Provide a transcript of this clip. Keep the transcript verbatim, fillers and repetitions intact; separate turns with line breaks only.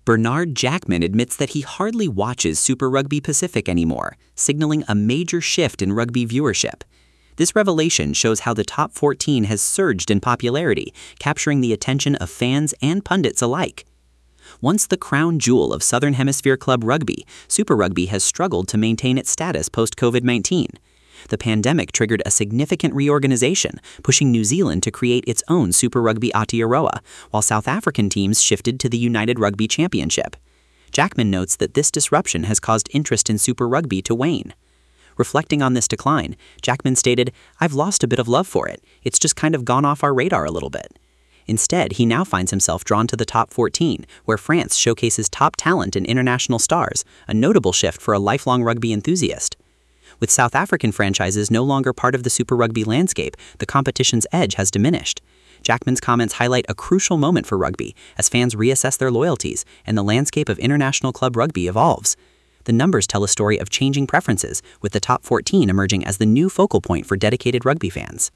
Bernard Jackman admits that he hardly watches Super Rugby Pacific anymore, signaling a major shift in rugby viewership. This revelation shows how the top fourteen has surged in popularity, capturing the attention of fans and pundits alike. Once the crown jewel of Southern Hemisphere club rugby, Super Rugby has struggled to maintain its status post-COVID nineteen. The pandemic triggered a significant reorganization, pushing New Zealand to create its own Super Rugby Aotearoa, while South African teams shifted to the United Rugby Championship. Jackman notes that this disruption has caused interest in Super Rugby to wane. Reflecting on this decline, Jackman stated, "I've lost a bit of love for it. It's just kind of gone off our radar a little bit." Instead, he now finds himself drawn to the top fourteen, where France showcases top talent and international stars, a notable shift for a lifelong rugby enthusiast. With South African franchises no longer part of the Super Rugby landscape, the competition's edge has diminished. Jackman's comments highlight a crucial moment for rugby as fans reassess their loyalties and the landscape of international club rugby evolves. The numbers tell a story of changing preferences, with the top fourteen emerging as the new focal point for dedicated rugby fans.